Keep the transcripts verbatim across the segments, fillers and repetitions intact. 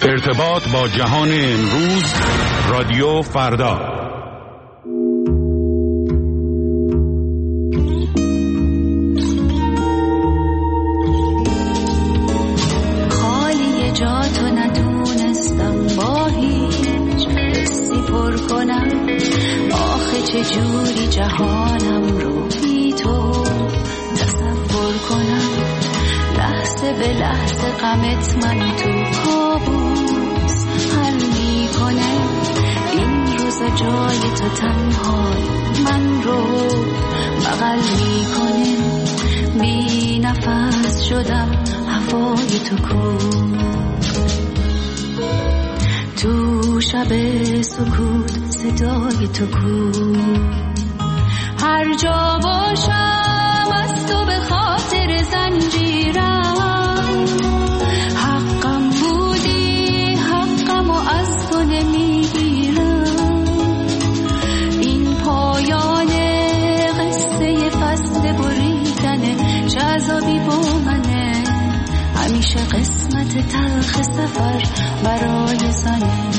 ارتباط با جهان امروز، رادیو فردا. خالی جاتو ندونستم با هیچ حسی پر کنم، آخه چجوری جهانم رو بی تو تصور کنم. لحظه به لحظه غمت من تو کابوس حل میکنه. این روزا جای تو تنهای من رو بغل میکنه. بی نفس شدم هوای تو کو، تو شب سکوت صدای تو کو. هر جا باشم از تو به خاطر زنجیرم، حقم بودی حقم و از تو نمیگیرم. این پایان قصه فصل بریدنه، چه عذابی با منه. همیشه قسمت تلخ سفر برای زنه.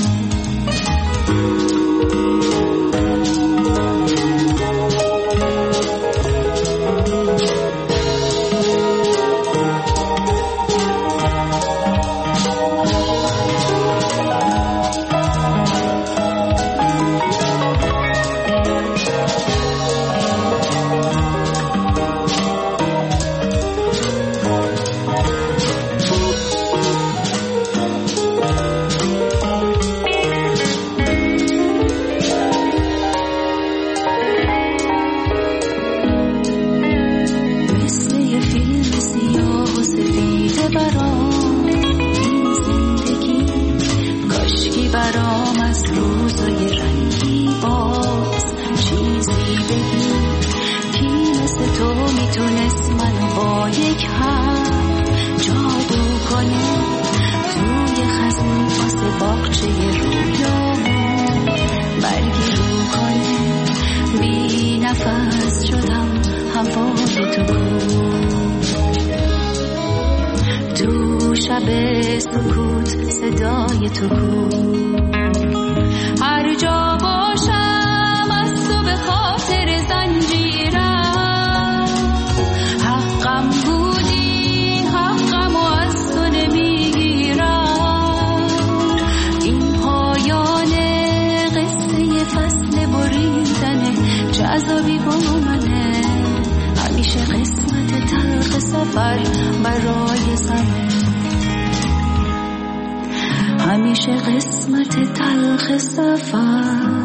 همیشه قسمت تلخ سفر.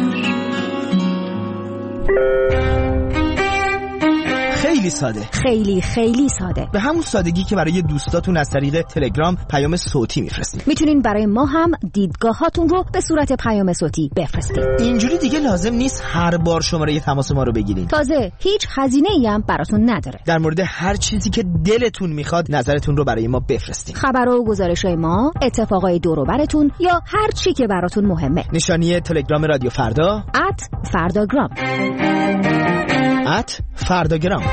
خیلی ساده، خیلی خیلی ساده، به همون سادگی که برای دوستاتون از طریق تلگرام پیام صوتی میفرستید. میتونین برای ما هم دیدگاهاتون رو به صورت پیام صوتی بفرستید. اینجوری دیگه لازم نیست هر بار شماره تماس ما رو بگیرین. تازه هیچ هزینه‌ای هم براتون نداره. در مورد هر چیزی که دلتون میخواد نظرتون رو برای ما بفرستید. خبر و گزارش‌های ما، اتفاقای دور و براتون یا هر چی که براتون مهمه. نشانی تلگرام رادیو فردا ات فرداگرام ات فرداگرام.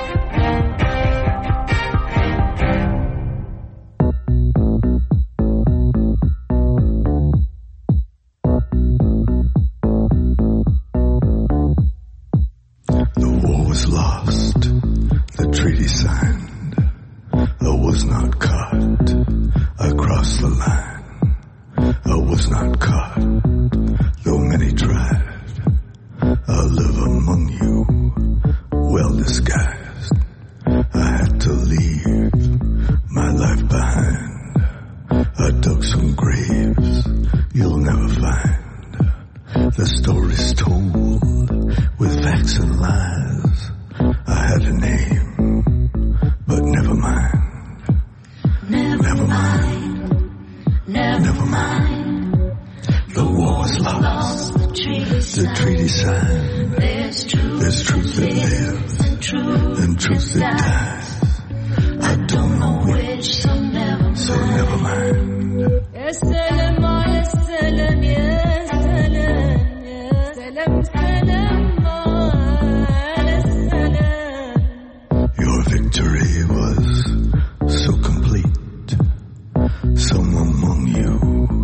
Some among you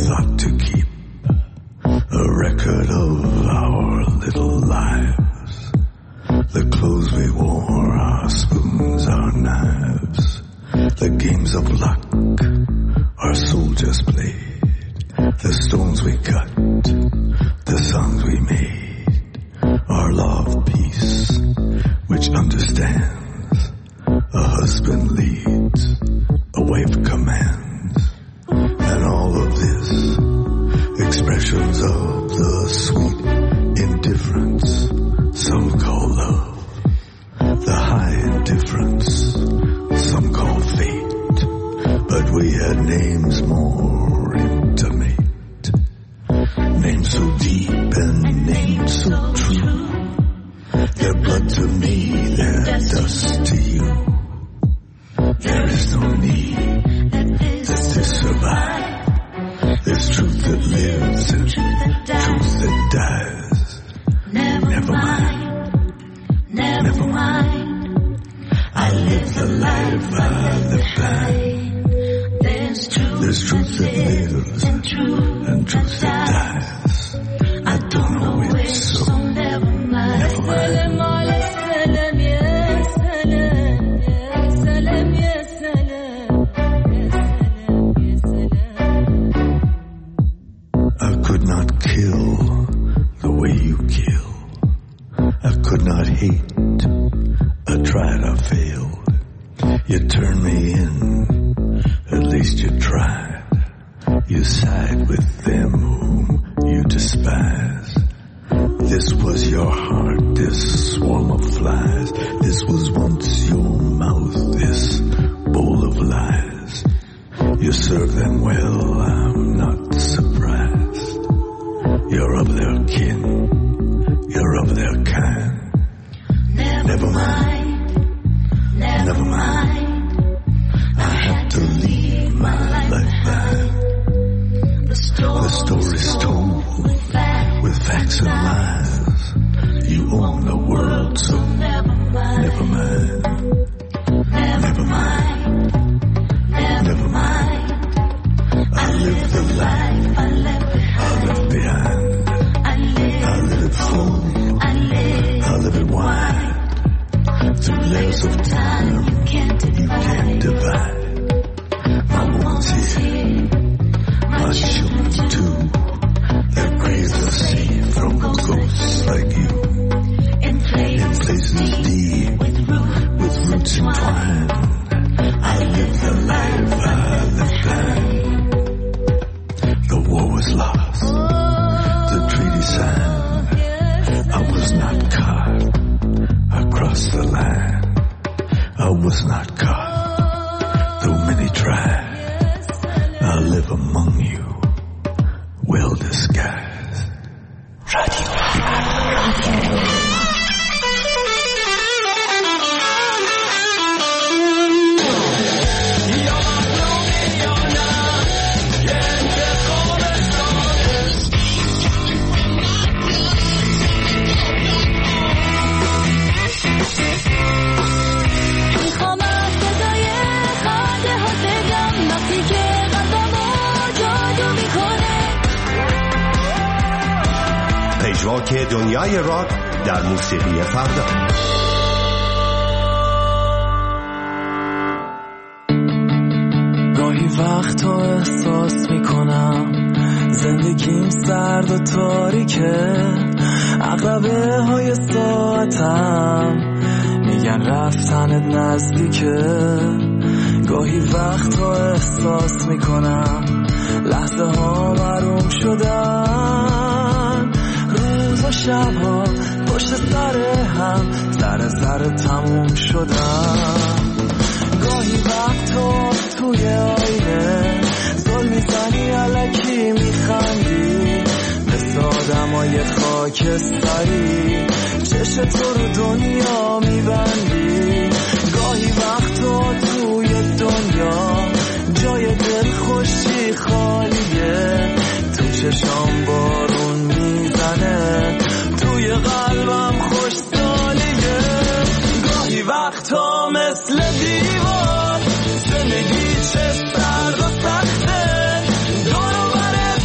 thought to keep a record of our little lives. The clothes we wore, our spoons, our knives, the games of luck our soldiers played, the stones we cut, the songs we made, our law of peace, which understands a husband leads, a wife commands, and all of this, expressions of the sweet indifference some call love, the high indifference some call fate, but we had names more intimate, names so deep and names so true. They're blood to me, they're dust to you. There is no need that this survive. There's truth that lives and truth that dies. Never mind, never mind. I live the life I live blind. There's truth that lives and truth that dies. I don't know which, so never mind. I could not kill the way you kill. I could not hate. I tried, I failed. You turned me in. At least you tried. You side with them whom you despise. This was your heart, this swarm of flies. This was once your mouth, this bowl of lies. You serve them well, I'm not surprised. You're of their kin, you're of their kind. Never mind, never mind. I had to leave my life behind. The story's told with facts and lies. You own the world, so never mind. Never mind, never mind, never mind. I live the life I left behind. I live it full, I live it wide. Through layers of time you can't divide. My woman's here, my children too. Their graves are safe from ghosts like you. In places deep, with roots entwined. I live the life I live blind. The war was lost, the treaty signed. I was not caught, I crossed the line. I was not caught, though many tried. I live among you, well disguised. Radio. پژواک دنیای راک در موسیقی فردا. گاهی وقتا احساس میکنم زندگیم سرد و تاریکه. عقربه های ساعتم میگن رفتنت نزدیکه. گاهی وقتا احساس میکنم لحظه ها محروم شدن. روز و شب ها پشت سر هم سر سر تموم شدن. گاهی وقتا توی آینه زل میزنی علکی میخندی. مثل آدمای خاکستری چشم تو رو دنیا میبندی. گاهی وقتا توی دنیا جای دل خوشی خالیه. تو چشام بارون میزنه توی قلبم خوش سالیه. گاهی وقتا مثل دیوار زندگی چه سرد و سخته. دور و برت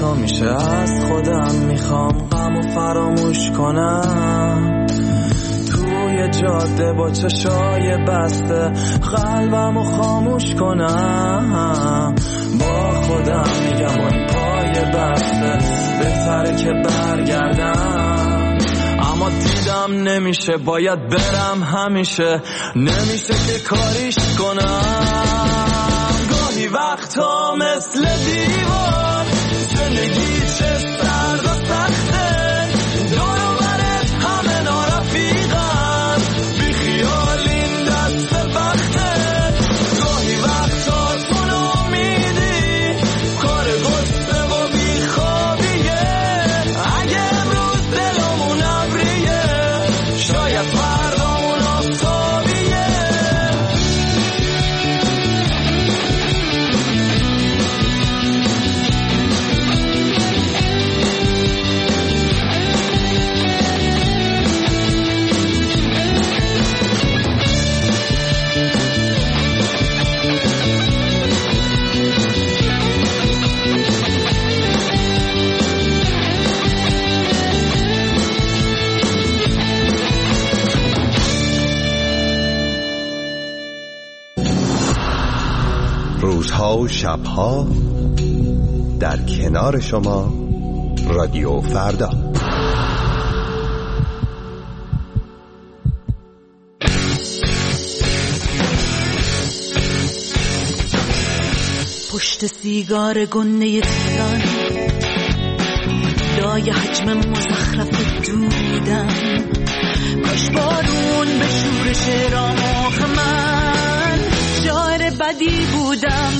تو میشه از خودم میخوام غم و فراموش کنم، توی جاده با چشای بسته قلبم و خاموش کنم، با خودم میگم اون پای بسته بهتره که برگردم، اما دیدم نمیشه، باید برم همیشه، نمیشه که کاریش کنم. گاهی وقتا مثل دیوار زندگی چه سرد و سخته، دور و برت همه نارفیقن، بی خیال این دست وقته. گاهی وقتا تو نامیدی کار گسته و بی خوابیه، اگه امروز دلمون ابریه شاید فردامون آفتابیه. روزها و شبها در کنار شما، رادیو فردا. پشت سیگار گنده تهران لای حجم مزخرف دودم، کاش بارون به شور شعرام آخ من شاعر بدی بودم.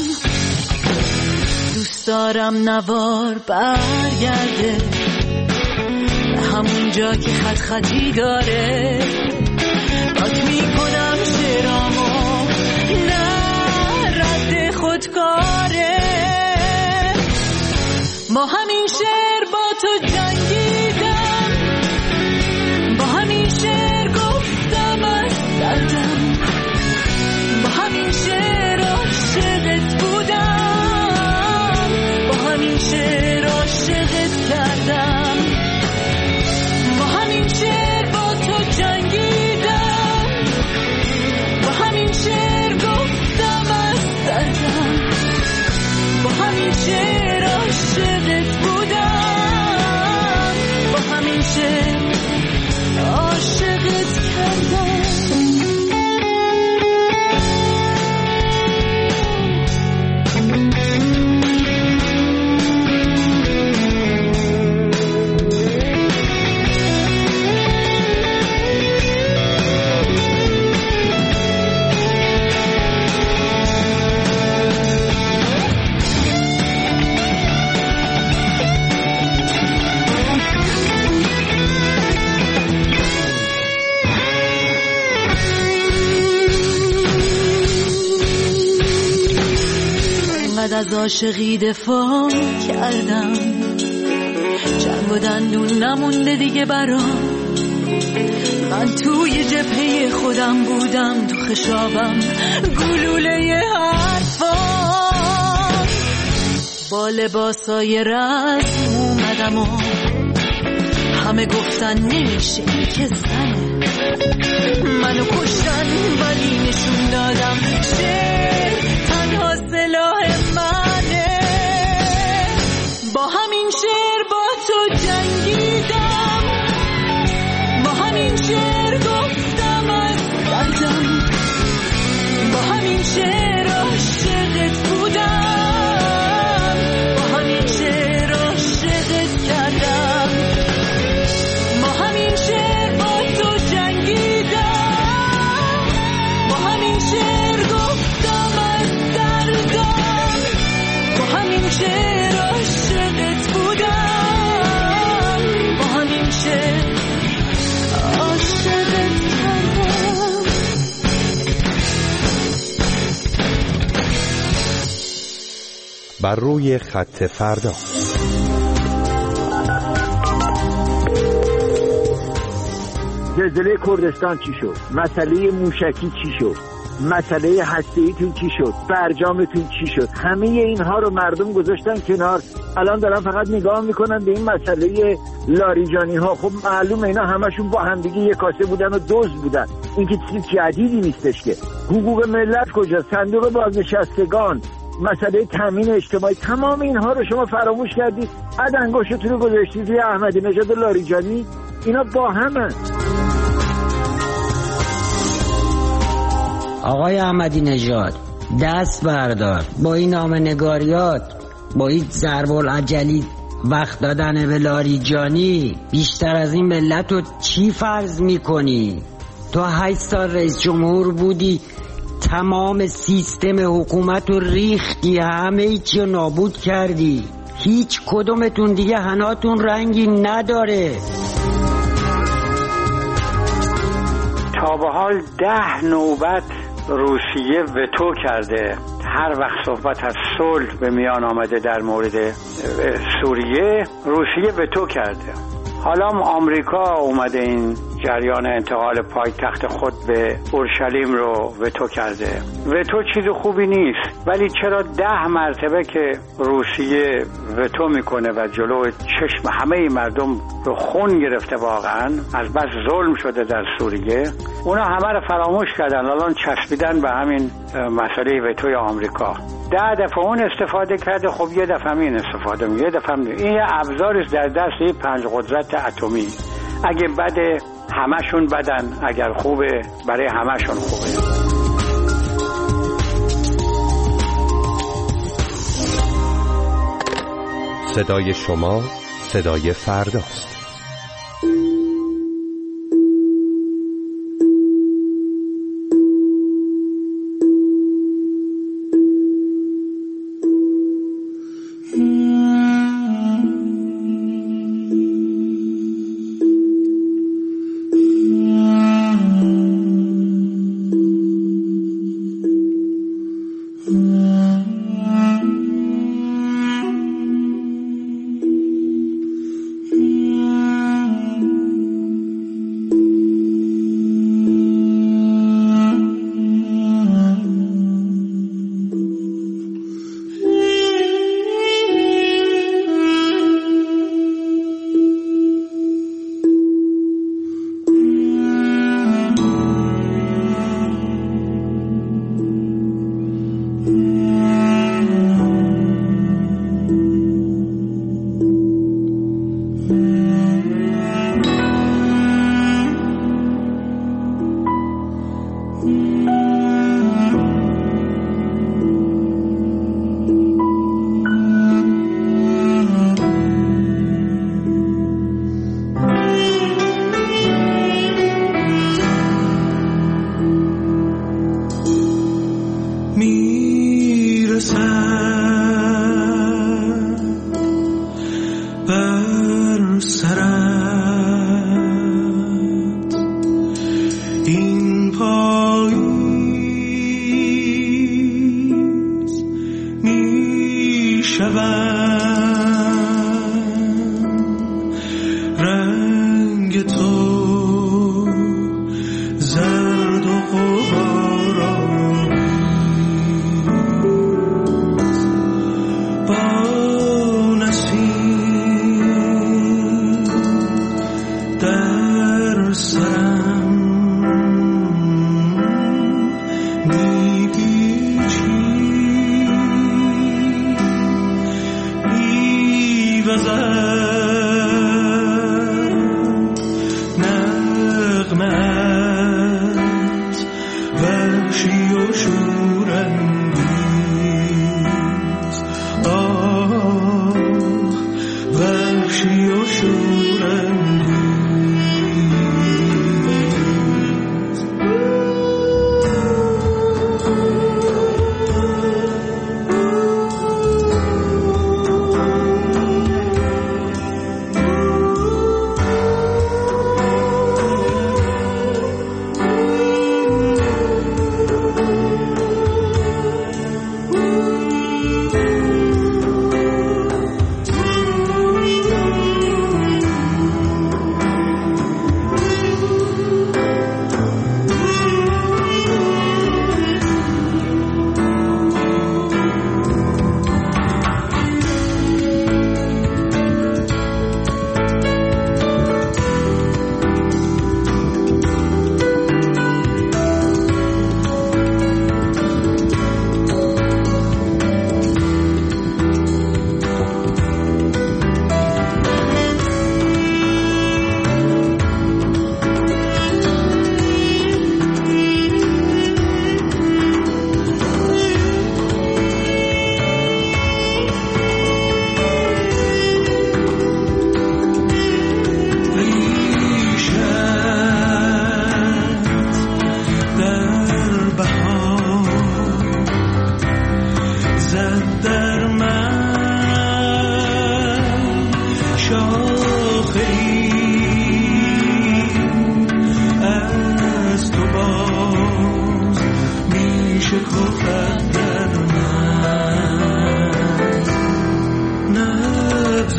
دوست دارم نوار برگرده به همون جا که خط خطی داره، پاک میکنم شعرامو نه رد خودکاره. با همین شعر با تو جنگیدم، با همین شعر گفتم از دردم، با همین شعر عاشقت بودم، با همین شعر عاشقت کردم، با همین شعر با تو جنگیدم، با همین شعر گفتم از دردم، با همین شعر عاشقت بودم، با همین شعر عاشقت کردم. از عاشقی دفاع کردم، جنگ و دندون نمونده دیگه برام، من توی جبهه خودم بودم، تو خشابم گلوله حرفام، با لباسای رسم اومدم و همه گفتن نمیشه که زنه، منو کشتن ولی نشون دادم شعر تنها سلاح منه. با همین شعر با تو جنگیدم، با همین شعر گفتم از دردم، با همین شعر عاشقت بودم، با همین شعر عاشقت کردم، با همین شعر با تو جنگیدم، با همین شعر گفتم از دردم، با همین شعر عاشقت بودم، با همین شعر عاشقت کردم. بر روی خط فردا. زلزله کردستان چی شد؟ مسئله موشکی چی شد؟ مسئله هسته‌ایتون چی شد، برجامتون چی شد، همه اینها رو مردم گذاشتن کنار. الان دارن فقط نگاه میکنن به این مسئله لاریجانی ها. خب معلومه اینا همشون با همدیگه یک کاسه بودن و دزد بودن. این که چیز جدیدی نیستش که. حقوق ملت کجا، صندوق بازنشستگان، مسئله تامین اجتماعی، تمام اینها رو شما فراموش کردید. بعد انگشتتون رو گذاشتید روی احمدی نژاد و لاریجانی. اینا با همن. آقای احمدی نژاد دست بردار، با این نامه‌نگاریات، با این ضرب العجلی وقت دادن به لاریجانی، بیشتر از این ملت رو چی فرض میکنی؟ تو هشت سال رئیس جمهور بودی، تمام سیستم حکومت رو ریختی، همه چی رو نابود کردی. هیچ کدومتون دیگه حناتون رنگی نداره. تا به حال ده نوبت روسیه وتو کرده هر وقت صحبت از صلح به میان آمده در مورد سوریه، روسیه وتو کرده. حالا آمریکا اومده این جریان انتقال پایتخت خود به اورشلیم رو وتو کرده. وتو چیز خوبی نیست، ولی چرا ده مرتبه که روسیه وتو میکنه و جلو چشم همه مردم رو خون گرفته، واقعا از بس ظلم شده در سوریه، اونا همه رو فراموش کردن. الان چسبیدن به همین مسئله وتوی آمریکا. ده دفعه اون استفاده کرده، خب یه دفعه این استفاده میگه، یه دفعه میگه. این ابزاری در دست پنج قدرت اتمی. اگه بده همشون بدن، اگر خوبه برای همشون خوبه. صدای شما صدای فرداست.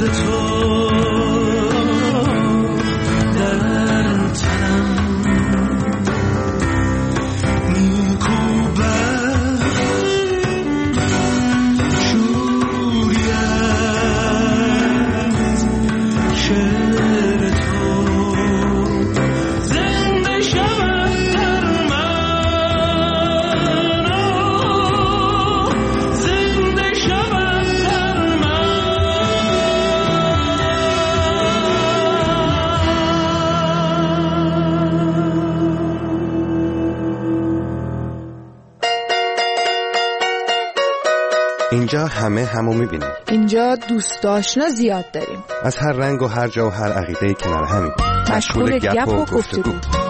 اینجا همه همو میبینیم. اینجا دوست آشنا زیاد داریم. از هر رنگ و هر جا و هر عقیده‌ای کنار همیم. مشغول گپ و گفتگو.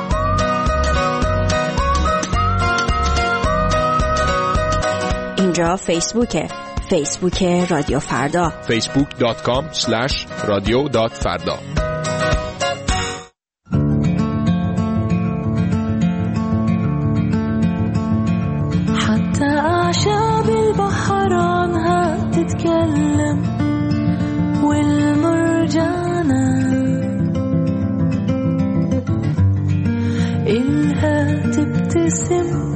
اینجا فیسبوکه. فیسبوک رادیو فردا. فیسبوک دات کام اسلش رادیو دات فردا. حتى أعشاب البحر عنها تتكلم والمرجانة إلها تبتسم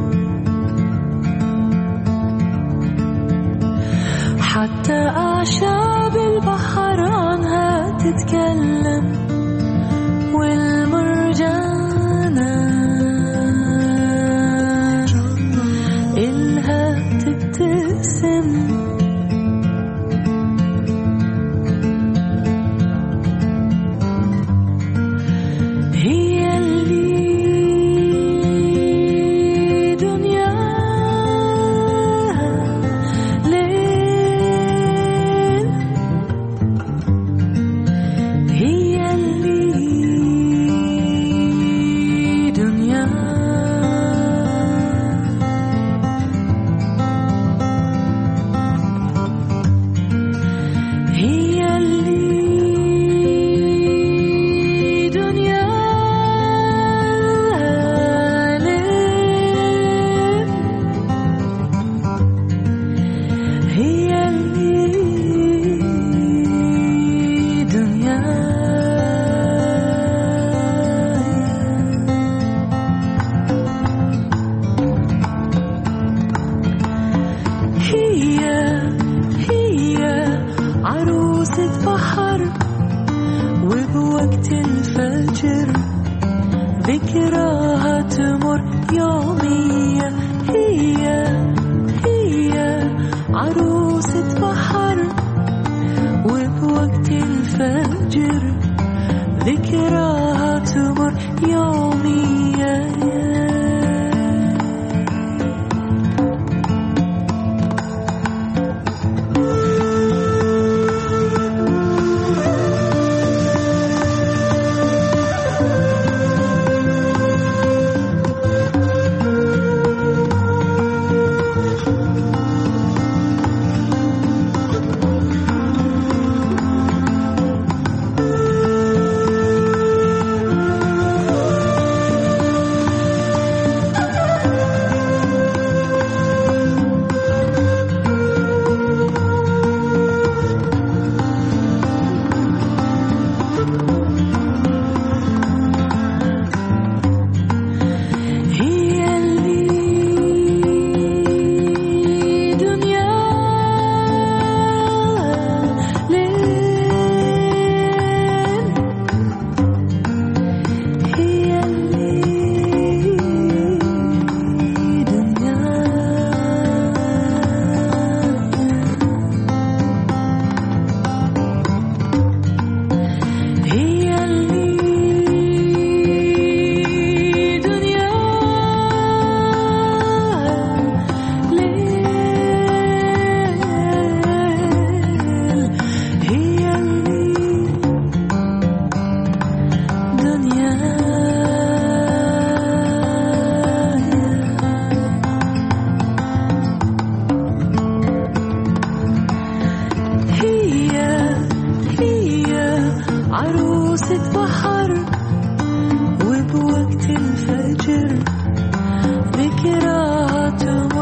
حتى أعشاب البحر عنها تتكلم والمرجانة إلها تبتسم هي اللي ذكراها تمر يومية هي هي عروسة بحر وبوقت الفجر ذكراها تمر يومية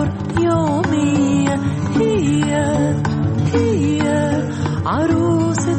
عروسة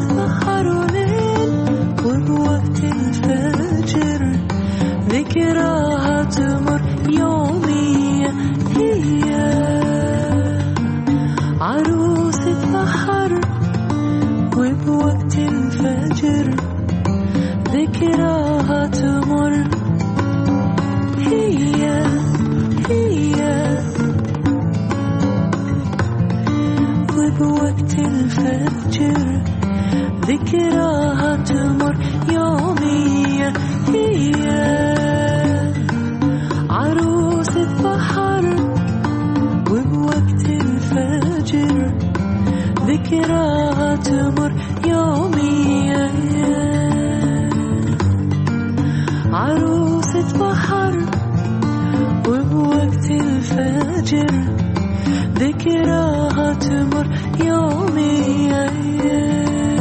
وبوقت الفجر ذكراها تمر يومية هي عروسة بحر وبوقت الفجر ذكراها تمر يومية عروسة بحر وبوقت الفجر ذكراها تمر يومية